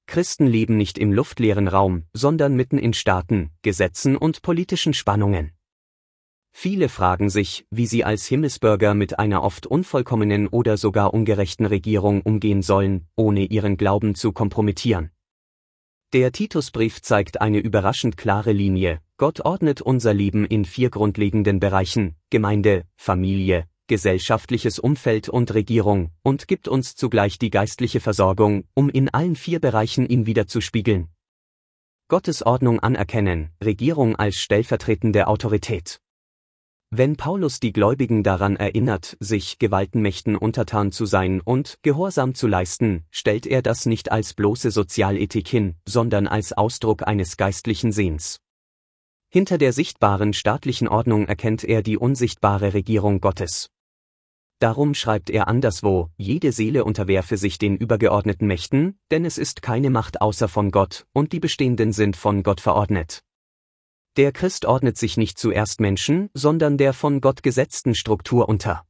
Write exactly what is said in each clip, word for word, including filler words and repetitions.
Christen leben nicht im luftleeren Raum, sondern mitten in Staaten, Gesetzen und politischen Spannungen. Viele fragen sich, wie sie als Himmelsbürger mit einer oft unvollkommenen oder sogar ungerechten Regierung umgehen sollen, ohne ihren Glauben zu kompromittieren. Der Titusbrief zeigt eine überraschend klare Linie. Gott ordnet unser Leben in vier grundlegenden Bereichen: Gemeinde, Familie, gesellschaftliches Umfeld und Regierung, und gibt uns zugleich die geistliche Versorgung, um in allen vier Bereichen ihn widerzuspiegeln. Gottes Ordnung anerkennen, Regierung als stellvertretende Autorität. Wenn Paulus die Gläubigen daran erinnert, sich Gewaltenmächten untertan zu sein und Gehorsam zu leisten, stellt er das nicht als bloße Sozialethik hin, sondern als Ausdruck eines geistlichen Sehens. Hinter der sichtbaren staatlichen Ordnung erkennt er die unsichtbare Regierung Gottes. Darum schreibt er anderswo: Jede Seele unterwerfe sich den übergeordneten Mächten, denn es ist keine Macht außer von Gott, und die bestehenden sind von Gott verordnet. Der Christ ordnet sich nicht zuerst Menschen, sondern der von Gott gesetzten Struktur unter.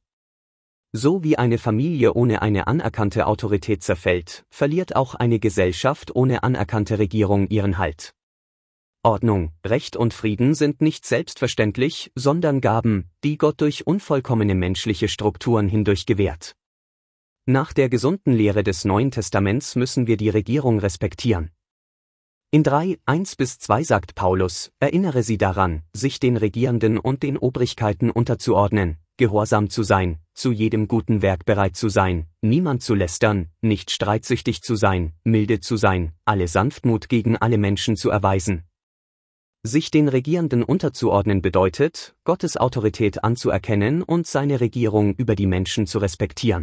So wie eine Familie ohne eine anerkannte Autorität zerfällt, verliert auch eine Gesellschaft ohne anerkannte Regierung ihren Halt. Ordnung, Recht und Frieden sind nicht selbstverständlich, sondern Gaben, die Gott durch unvollkommene menschliche Strukturen hindurch gewährt. Nach der gesunden Lehre des Neuen Testaments müssen wir die Regierung respektieren. In drei, eins bis zwei sagt Paulus: Erinnere sie daran, sich den Regierenden und den Obrigkeiten unterzuordnen, gehorsam zu sein, zu jedem guten Werk bereit zu sein, niemand zu lästern, nicht streitsüchtig zu sein, milde zu sein, alle Sanftmut gegen alle Menschen zu erweisen. Sich den Regierenden unterzuordnen bedeutet, Gottes Autorität anzuerkennen und seine Regierung über die Menschen zu respektieren.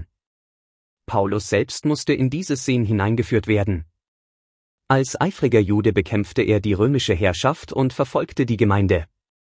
Paulus selbst musste in dieses Sehen hineingeführt werden. Als eifriger Jude bekämpfte er die römische Herrschaft und verfolgte die Gemeinde.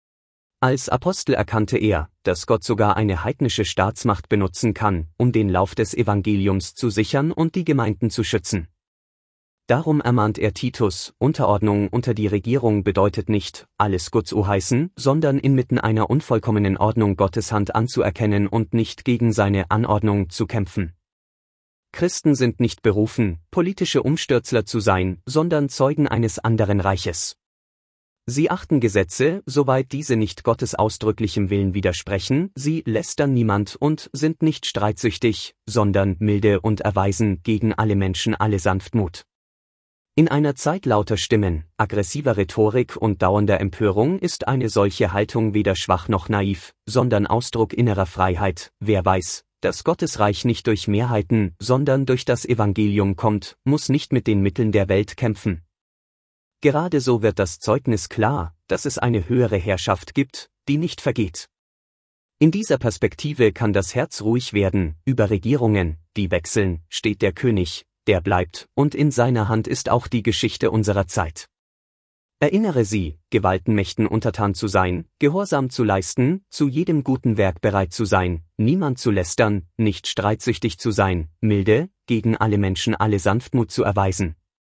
Als Apostel erkannte er, dass Gott sogar eine heidnische Staatsmacht benutzen kann, um den Lauf des Evangeliums zu sichern und die Gemeinden zu schützen. Darum ermahnt er Titus: Unterordnung unter die Regierung bedeutet nicht, alles gut zu heißen, sondern inmitten einer unvollkommenen Ordnung Gottes Hand anzuerkennen und nicht gegen seine Anordnung zu kämpfen. Christen sind nicht berufen, politische Umstürzler zu sein, sondern Zeugen eines anderen Reiches. Sie achten Gesetze, soweit diese nicht Gottes ausdrücklichem Willen widersprechen, sie lästern niemand und sind nicht streitsüchtig, sondern milde und erweisen gegen alle Menschen alle Sanftmut. In einer Zeit lauter Stimmen, aggressiver Rhetorik und dauernder Empörung ist eine solche Haltung weder schwach noch naiv, sondern Ausdruck innerer Freiheit. Wer weiß, dass Gottes Reich nicht durch Mehrheiten, sondern durch das Evangelium kommt, muss nicht mit den Mitteln der Welt kämpfen. Gerade so wird das Zeugnis klar, dass es eine höhere Herrschaft gibt, die nicht vergeht. In dieser Perspektive kann das Herz ruhig werden: Über Regierungen, die wechseln, steht der König, der bleibt, und in seiner Hand ist auch die Geschichte unserer Zeit. Erinnere sie, Gewaltenmächten untertan zu sein, Gehorsam zu leisten, zu jedem guten Werk bereit zu sein, niemand zu lästern, nicht streitsüchtig zu sein, milde, gegen alle Menschen alle Sanftmut zu erweisen.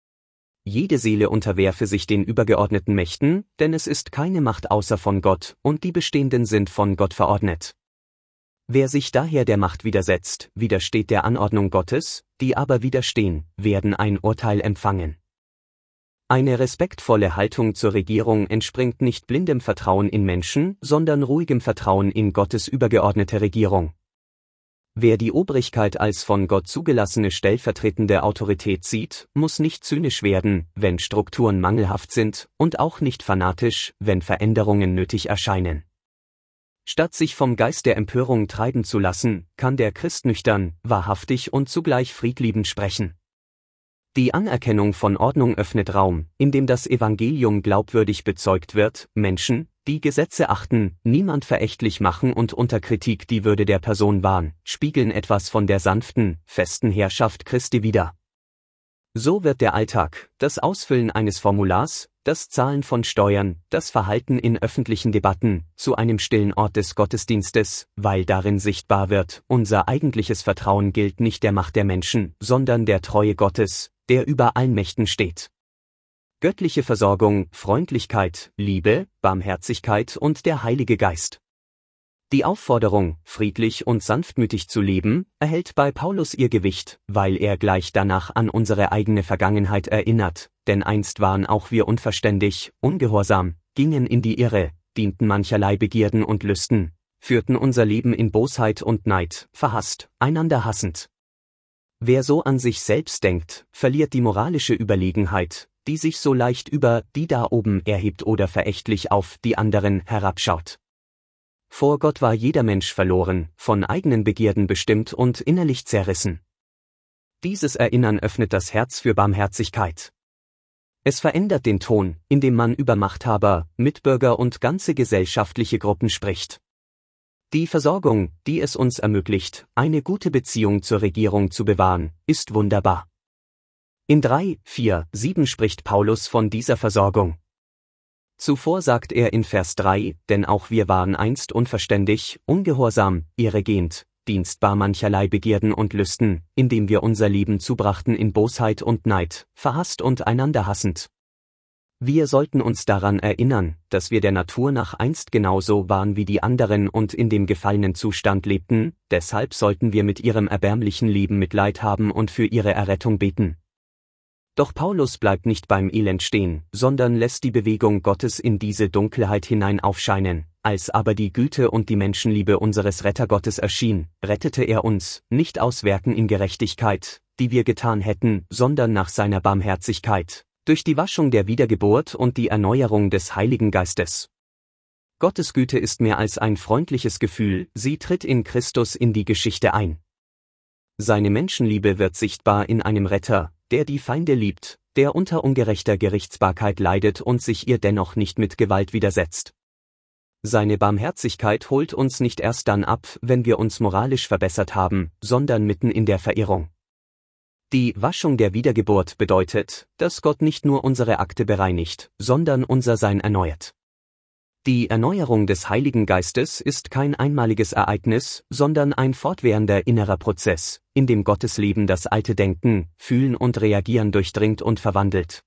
Jede Seele unterwerfe sich den übergeordneten Mächten, denn es ist keine Macht außer von Gott, und die bestehenden sind von Gott verordnet. Wer sich daher der Macht widersetzt, widersteht der Anordnung Gottes, die aber widerstehen, werden ein Urteil empfangen. Eine respektvolle Haltung zur Regierung entspringt nicht blindem Vertrauen in Menschen, sondern ruhigem Vertrauen in Gottes übergeordnete Regierung. Wer die Obrigkeit als von Gott zugelassene stellvertretende Autorität sieht, muss nicht zynisch werden, wenn Strukturen mangelhaft sind, und auch nicht fanatisch, wenn Veränderungen nötig erscheinen. Statt sich vom Geist der Empörung treiben zu lassen, kann der Christ nüchtern, wahrhaftig und zugleich friedliebend sprechen. Die Anerkennung von Ordnung öffnet Raum, in dem das Evangelium glaubwürdig bezeugt wird. Menschen, die Gesetze achten, niemand verächtlich machen und unter Kritik die Würde der Person wahren, spiegeln etwas von der sanften, festen Herrschaft Christi wider. So wird der Alltag, das Ausfüllen eines Formulars, das Zahlen von Steuern, das Verhalten in öffentlichen Debatten, zu einem stillen Ort des Gottesdienstes, weil darin sichtbar wird, unser eigentliches Vertrauen gilt nicht der Macht der Menschen, sondern der Treue Gottes, der über allen Mächten steht. Göttliche Versorgung, Freundlichkeit, Liebe, Barmherzigkeit und der Heilige Geist. Die Aufforderung, friedlich und sanftmütig zu leben, erhält bei Paulus ihr Gewicht, weil er gleich danach an unsere eigene Vergangenheit erinnert, denn einst waren auch wir unverständig, ungehorsam, gingen in die Irre, dienten mancherlei Begierden und Lüsten, führten unser Leben in Bosheit und Neid, verhasst, einander hassend. Wer so an sich selbst denkt, verliert die moralische Überlegenheit, die sich so leicht über die da oben erhebt oder verächtlich auf die anderen herabschaut. Vor Gott war jeder Mensch verloren, von eigenen Begierden bestimmt und innerlich zerrissen. Dieses Erinnern öffnet das Herz für Barmherzigkeit. Es verändert den Ton, in dem man über Machthaber, Mitbürger und ganze gesellschaftliche Gruppen spricht. Die Versorgung, die es uns ermöglicht, eine gute Beziehung zur Regierung zu bewahren, ist wunderbar. In drei, vier, sieben spricht Paulus von dieser Versorgung. Zuvor sagt er in Vers drei, denn auch wir waren einst unverständig, ungehorsam, irregehend, dienstbar mancherlei Begierden und Lüsten, indem wir unser Leben zubrachten in Bosheit und Neid, verhasst und einander hassend. Wir sollten uns daran erinnern, dass wir der Natur nach einst genauso waren wie die anderen und in dem gefallenen Zustand lebten, deshalb sollten wir mit ihrem erbärmlichen Leben Mitleid haben und für ihre Errettung beten. Doch Paulus bleibt nicht beim Elend stehen, sondern lässt die Bewegung Gottes in diese Dunkelheit hinein aufscheinen. Als aber die Güte und die Menschenliebe unseres Rettergottes erschien, rettete er uns, nicht aus Werken in Gerechtigkeit, die wir getan hätten, sondern nach seiner Barmherzigkeit, durch die Waschung der Wiedergeburt und die Erneuerung des Heiligen Geistes. Gottes Güte ist mehr als ein freundliches Gefühl, sie tritt in Christus in die Geschichte ein. Seine Menschenliebe wird sichtbar in einem Retter, der die Feinde liebt, der unter ungerechter Gerichtsbarkeit leidet und sich ihr dennoch nicht mit Gewalt widersetzt. Seine Barmherzigkeit holt uns nicht erst dann ab, wenn wir uns moralisch verbessert haben, sondern mitten in der Verirrung. Die Waschung der Wiedergeburt bedeutet, dass Gott nicht nur unsere Akte bereinigt, sondern unser Sein erneuert. Die Erneuerung des Heiligen Geistes ist kein einmaliges Ereignis, sondern ein fortwährender innerer Prozess, in dem Gottes Leben das alte Denken, Fühlen und Reagieren durchdringt und verwandelt.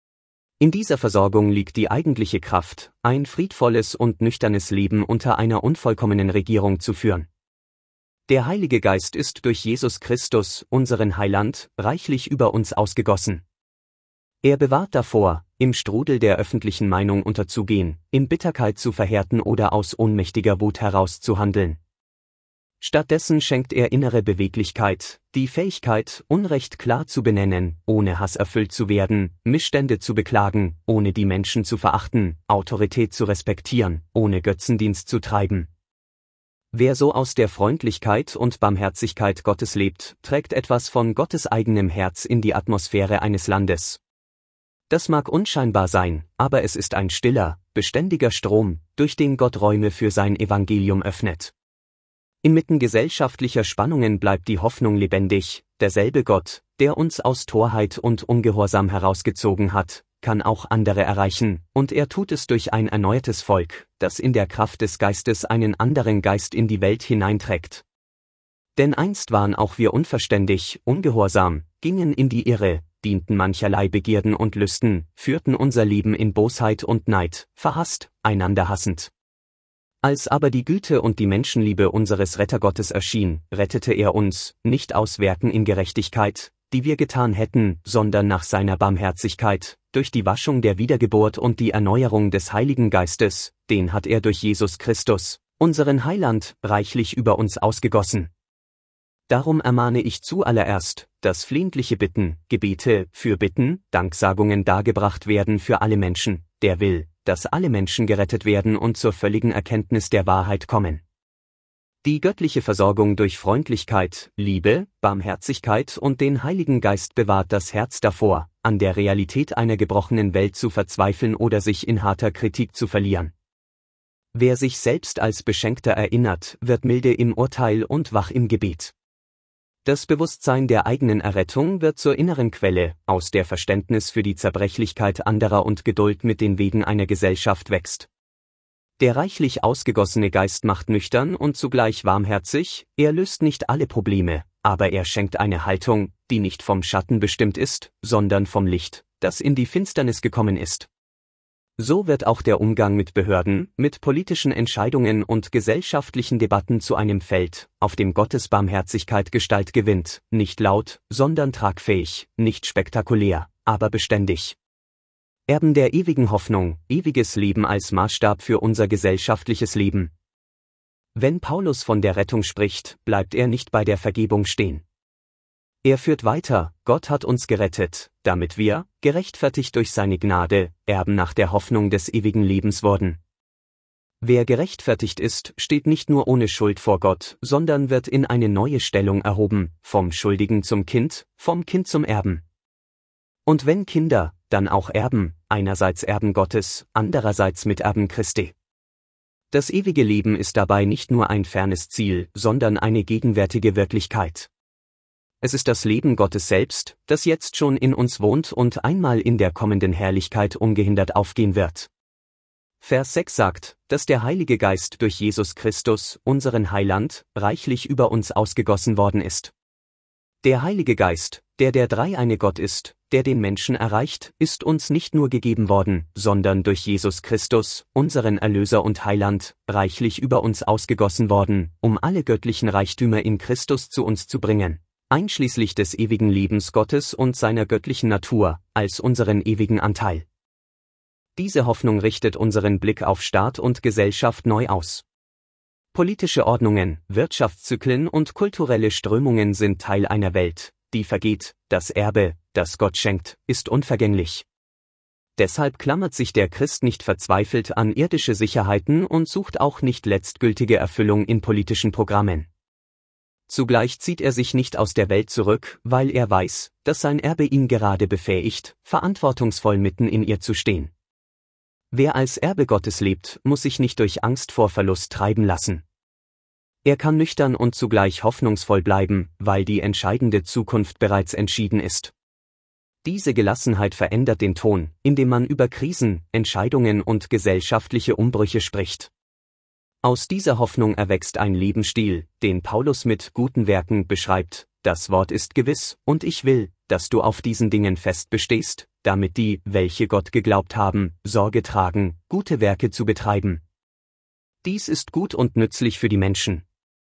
In dieser Versorgung liegt die eigentliche Kraft, ein friedvolles und nüchternes Leben unter einer unvollkommenen Regierung zu führen. Der Heilige Geist ist durch Jesus Christus, unseren Heiland, reichlich über uns ausgegossen. Er bewahrt davor, im Strudel der öffentlichen Meinung unterzugehen, in Bitterkeit zu verhärten oder aus ohnmächtiger Wut heraus zu handeln. Stattdessen schenkt er innere Beweglichkeit, die Fähigkeit, Unrecht klar zu benennen, ohne Hass erfüllt zu werden, Missstände zu beklagen, ohne die Menschen zu verachten, Autorität zu respektieren, ohne Götzendienst zu treiben. Wer so aus der Freundlichkeit und Barmherzigkeit Gottes lebt, trägt etwas von Gottes eigenem Herz in die Atmosphäre eines Landes. Das mag unscheinbar sein, aber es ist ein stiller, beständiger Strom, durch den Gott Räume für sein Evangelium öffnet. Inmitten gesellschaftlicher Spannungen bleibt die Hoffnung lebendig, derselbe Gott, der uns aus Torheit und Ungehorsam herausgezogen hat, kann auch andere erreichen, und er tut es durch ein erneuertes Volk, das in der Kraft des Geistes einen anderen Geist in die Welt hineinträgt. Denn einst waren auch wir unverständig, ungehorsam, gingen in die Irre, dienten mancherlei Begierden und Lüsten, führten unser Leben in Bosheit und Neid, verhasst, einander hassend. Als aber die Güte und die Menschenliebe unseres Rettergottes erschien, rettete er uns, nicht aus Werken in Gerechtigkeit, die wir getan hätten, sondern nach seiner Barmherzigkeit, durch die Waschung der Wiedergeburt und die Erneuerung des Heiligen Geistes, den hat er durch Jesus Christus, unseren Heiland, reichlich über uns ausgegossen. Darum ermahne ich zuallererst, dass flehentliche Bitten, Gebete, Fürbitten, Danksagungen dargebracht werden für alle Menschen, der will, dass alle Menschen gerettet werden und zur völligen Erkenntnis der Wahrheit kommen. Die göttliche Versorgung durch Freundlichkeit, Liebe, Barmherzigkeit und den Heiligen Geist bewahrt das Herz davor, an der Realität einer gebrochenen Welt zu verzweifeln oder sich in harter Kritik zu verlieren. Wer sich selbst als Beschenkter erinnert, wird milde im Urteil und wach im Gebet. Das Bewusstsein der eigenen Errettung wird zur inneren Quelle, aus der Verständnis für die Zerbrechlichkeit anderer und Geduld mit den Wegen einer Gesellschaft wächst. Der reichlich ausgegossene Geist macht nüchtern und zugleich warmherzig, er löst nicht alle Probleme, aber er schenkt eine Haltung, die nicht vom Schatten bestimmt ist, sondern vom Licht, das in die Finsternis gekommen ist. So wird auch der Umgang mit Behörden, mit politischen Entscheidungen und gesellschaftlichen Debatten zu einem Feld, auf dem Gottes Barmherzigkeit Gestalt gewinnt, nicht laut, sondern tragfähig, nicht spektakulär, aber beständig. Erben der ewigen Hoffnung, ewiges Leben als Maßstab für unser gesellschaftliches Leben. Wenn Paulus von der Rettung spricht, bleibt er nicht bei der Vergebung stehen. Er führt weiter: Gott hat uns gerettet, damit wir, gerechtfertigt durch seine Gnade, Erben nach der Hoffnung des ewigen Lebens wurden. Wer gerechtfertigt ist, steht nicht nur ohne Schuld vor Gott, sondern wird in eine neue Stellung erhoben, vom Schuldigen zum Kind, vom Kind zum Erben. Und wenn Kinder, dann auch Erben, einerseits Erben Gottes, andererseits Miterben Christi. Das ewige Leben ist dabei nicht nur ein fernes Ziel, sondern eine gegenwärtige Wirklichkeit. Es ist das Leben Gottes selbst, das jetzt schon in uns wohnt und einmal in der kommenden Herrlichkeit ungehindert aufgehen wird. Vers sechs sagt, dass der Heilige Geist durch Jesus Christus, unseren Heiland, reichlich über uns ausgegossen worden ist. Der Heilige Geist, der der dreieine Gott ist, der den Menschen erreicht, ist uns nicht nur gegeben worden, sondern durch Jesus Christus, unseren Erlöser und Heiland, reichlich über uns ausgegossen worden, um alle göttlichen Reichtümer in Christus zu uns zu bringen, einschließlich des ewigen Lebens Gottes und seiner göttlichen Natur, als unseren ewigen Anteil. Diese Hoffnung richtet unseren Blick auf Staat und Gesellschaft neu aus. Politische Ordnungen, Wirtschaftszyklen und kulturelle Strömungen sind Teil einer Welt, die vergeht. Das Erbe, das Gott schenkt, ist unvergänglich. Deshalb klammert sich der Christ nicht verzweifelt an irdische Sicherheiten und sucht auch nicht letztgültige Erfüllung in politischen Programmen. Zugleich zieht er sich nicht aus der Welt zurück, weil er weiß, dass sein Erbe ihn gerade befähigt, verantwortungsvoll mitten in ihr zu stehen. Wer als Erbe Gottes lebt, muss sich nicht durch Angst vor Verlust treiben lassen. Er kann nüchtern und zugleich hoffnungsvoll bleiben, weil die entscheidende Zukunft bereits entschieden ist. Diese Gelassenheit verändert den Ton, indem man über Krisen, Entscheidungen und gesellschaftliche Umbrüche spricht. Aus dieser Hoffnung erwächst ein Lebensstil, den Paulus mit guten Werken beschreibt: Das Wort ist gewiss, und ich will, dass du auf diesen Dingen fest bestehst, damit die, welche Gott geglaubt haben, Sorge tragen, gute Werke zu betreiben. Dies ist gut und nützlich für die Menschen.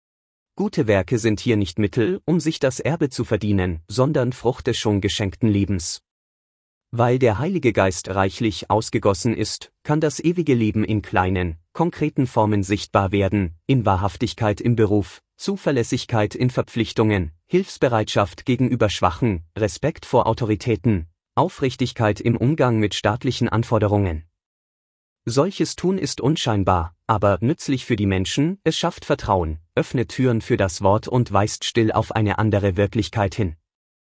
Gute Werke sind hier nicht Mittel, um sich das Erbe zu verdienen, sondern Frucht des schon geschenkten Lebens. Weil der Heilige Geist reichlich ausgegossen ist, kann das ewige Leben in kleinen, konkreten Formen sichtbar werden, in Wahrhaftigkeit im Beruf, Zuverlässigkeit in Verpflichtungen, Hilfsbereitschaft gegenüber Schwachen, Respekt vor Autoritäten, Aufrichtigkeit im Umgang mit staatlichen Anforderungen. Solches Tun ist unscheinbar, aber nützlich für die Menschen, es schafft Vertrauen, öffnet Türen für das Wort und weist still auf eine andere Wirklichkeit hin.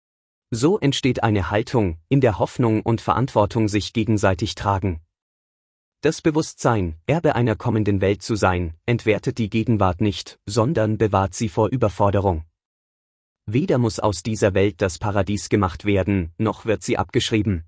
So entsteht eine Haltung, in der Hoffnung und Verantwortung sich gegenseitig tragen. Das Bewusstsein, Erbe einer kommenden Welt zu sein, entwertet die Gegenwart nicht, sondern bewahrt sie vor Überforderung. Weder muss aus dieser Welt das Paradies gemacht werden, noch wird sie abgeschrieben.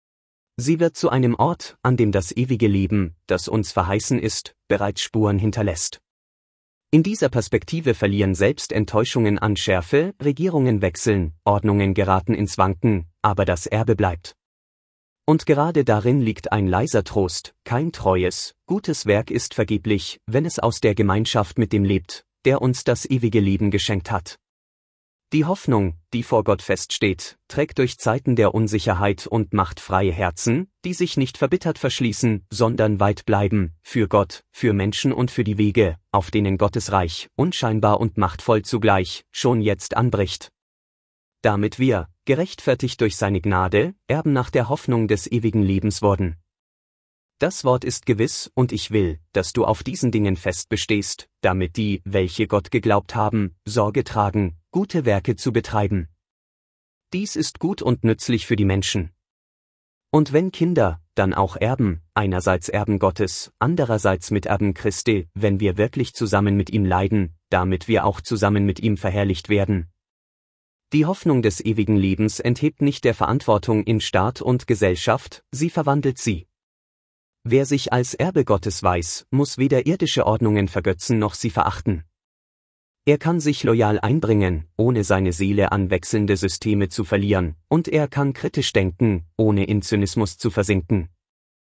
Sie wird zu einem Ort, an dem das ewige Leben, das uns verheißen ist, bereits Spuren hinterlässt. In dieser Perspektive verlieren selbst Enttäuschungen an Schärfe, Regierungen wechseln, Ordnungen geraten ins Wanken, aber das Erbe bleibt. Und gerade darin liegt ein leiser Trost: Kein treues, gutes Werk ist vergeblich, wenn es aus der Gemeinschaft mit dem lebt, der uns das ewige Leben geschenkt hat. Die Hoffnung, die vor Gott feststeht, trägt durch Zeiten der Unsicherheit und macht freie Herzen, die sich nicht verbittert verschließen, sondern weit bleiben, für Gott, für Menschen und für die Wege, auf denen Gottes Reich, unscheinbar und machtvoll zugleich, schon jetzt anbricht. Damit wir, gerechtfertigt durch seine Gnade, Erben nach der Hoffnung des ewigen Lebens wurden. Das Wort ist gewiss, und ich will, dass du auf diesen Dingen fest bestehst, damit die, welche Gott geglaubt haben, Sorge tragen, gute Werke zu betreiben. Dies ist gut und nützlich für die Menschen. Und wenn Kinder, dann auch Erben, einerseits Erben Gottes, andererseits Miterben Christi, wenn wir wirklich zusammen mit ihm leiden, damit wir auch zusammen mit ihm verherrlicht werden. Die Hoffnung des ewigen Lebens enthebt nicht der Verantwortung in Staat und Gesellschaft, sie verwandelt sie. Wer sich als Erbe Gottes weiß, muss weder irdische Ordnungen vergötzen noch sie verachten. Er kann sich loyal einbringen, ohne seine Seele an wechselnde Systeme zu verlieren, und er kann kritisch denken, ohne in Zynismus zu versinken.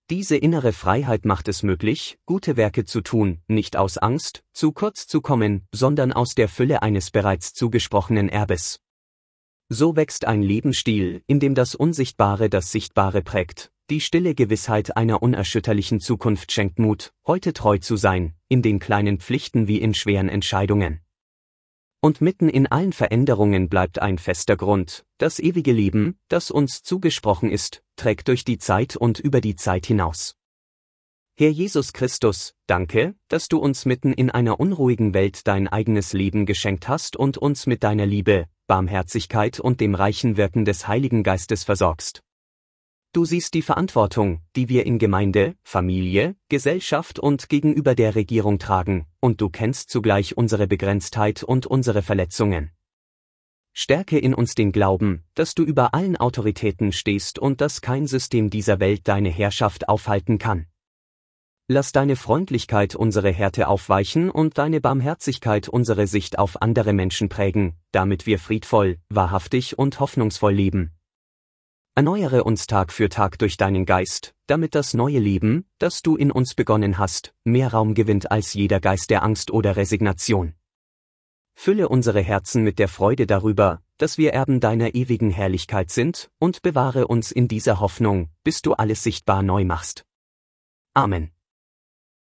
Diese innere Freiheit macht es möglich, gute Werke zu tun, nicht aus Angst, zu kurz zu kommen, sondern aus der Fülle eines bereits zugesprochenen Erbes. So wächst ein Lebensstil, in dem das Unsichtbare das Sichtbare prägt. Die stille Gewissheit einer unerschütterlichen Zukunft schenkt Mut, heute treu zu sein, in den kleinen Pflichten wie in schweren Entscheidungen. Und mitten in allen Veränderungen bleibt ein fester Grund: das ewige Leben, das uns zugesprochen ist, trägt durch die Zeit und über die Zeit hinaus. Herr Jesus Christus, danke, dass du uns mitten in einer unruhigen Welt dein eigenes Leben geschenkt hast und uns mit deiner Liebe, Barmherzigkeit und dem reichen Wirken des Heiligen Geistes versorgst. Du siehst die Verantwortung, die wir in Gemeinde, Familie, Gesellschaft und gegenüber der Regierung tragen, und du kennst zugleich unsere Begrenztheit und unsere Verletzungen. Stärke in uns den Glauben, dass du über allen Autoritäten stehst und dass kein System dieser Welt deine Herrschaft aufhalten kann. Lass deine Freundlichkeit unsere Härte aufweichen und deine Barmherzigkeit unsere Sicht auf andere Menschen prägen, damit wir friedvoll, wahrhaftig und hoffnungsvoll leben. Erneuere uns Tag für Tag durch deinen Geist, damit das neue Leben, das du in uns begonnen hast, mehr Raum gewinnt als jeder Geist der Angst oder Resignation. Fülle unsere Herzen mit der Freude darüber, dass wir Erben deiner ewigen Herrlichkeit sind, und bewahre uns in dieser Hoffnung, bis du alles sichtbar neu machst. Amen.